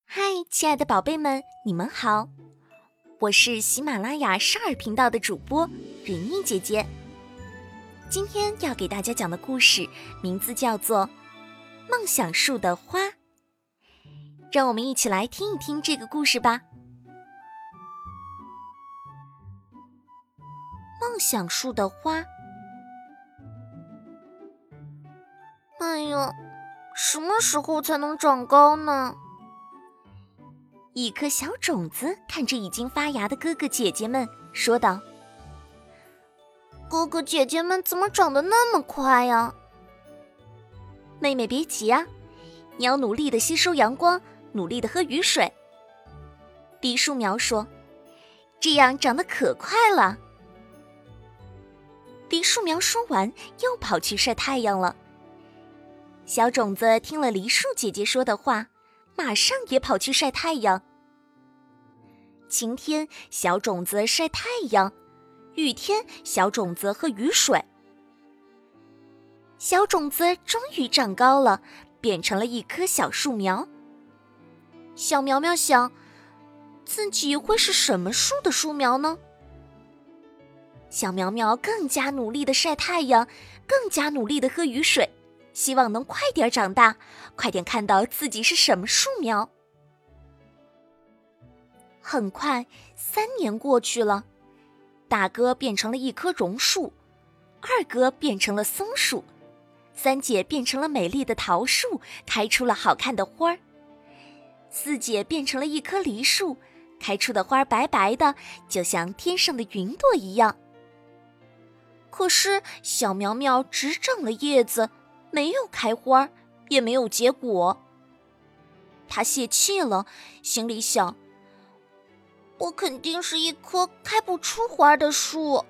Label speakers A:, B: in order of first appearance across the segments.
A: 嗨，亲爱的宝贝们，你们好，我是喜马拉雅少儿频道的主播蕊妮姐姐。今天要给大家讲的故事名字叫做《梦想树的花》，让我们一起来听一听这个故事吧。梦想树的花。
B: 哎呀，什么时候才能长高呢？
A: 一颗小种子看着已经发芽的哥哥姐姐们说道：
B: 哥哥姐姐们怎么长得那么快呀？
A: 妹妹别急啊，你要努力地吸收阳光，努力地喝雨水。梨树苗说，这样长得可快了。梨树苗说完又跑去晒太阳了。小种子听了梨树姐姐说的话，马上也跑去晒太阳。晴天，小种子晒太阳；雨天，小种子喝雨水。小种子终于长高了，变成了一棵小树苗。小苗苗想，自己会是什么树的树苗呢？小苗苗更加努力地晒太阳，更加努力地喝雨水，希望能快点长大，快点看到自己是什么树苗。很快，3年过去了，大哥变成了一棵榕树，二哥变成了松树，三姐变成了美丽的桃树，开出了好看的花儿，四姐变成了一棵梨树，开出的花白白的，就像天上的云朵一样。可是小苗苗只长了叶子，没有开花，也没有结果。他泄气了，心里想，
B: 我肯定是一棵开不出花的树。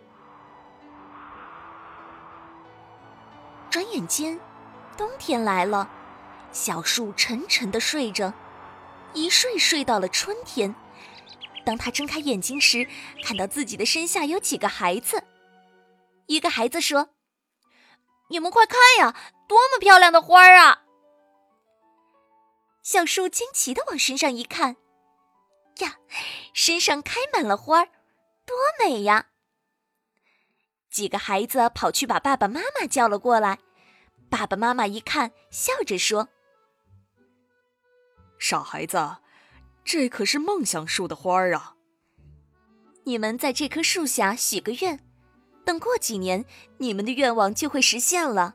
A: 转眼间，冬天来了，小树沉沉地睡着，一睡睡到了春天。当他睁开眼睛时，看到自己的身下有几个孩子。一个孩子说：
B: 你们快看呀，多么漂亮的花啊！
A: 小树惊奇地往身上一看，呀，身上开满了花，多美呀！几个孩子跑去把爸爸妈妈叫了过来。爸爸妈妈一看，笑着说：
C: 傻孩子，这可是梦想树的花儿啊！
A: 你们在这棵树下许个愿，等过几年，你们的愿望就会实现了。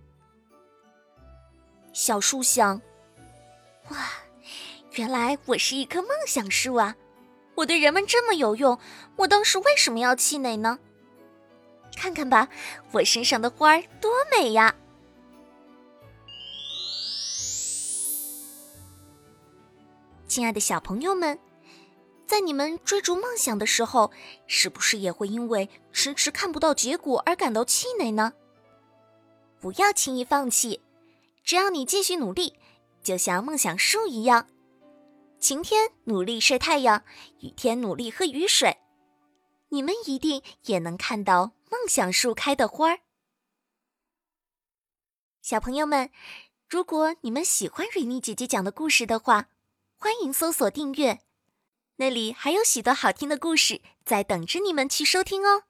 A: 小树想，哇，原来我是一棵梦想树啊！我对人们这么有用，我当时为什么要气馁呢？看看吧，我身上的花儿多美呀！亲爱的小朋友们，在你们追逐梦想的时候，是不是也会因为迟迟看不到结果而感到气馁呢？不要轻易放弃，只要你继续努力，就像梦想树一样，晴天努力晒太阳，雨天努力喝雨水，你们一定也能看到梦想树开的花儿。小朋友们，如果你们喜欢蕊妮姐姐讲的故事的话，欢迎搜索订阅，那里还有许多好听的故事在等着你们去收听哦。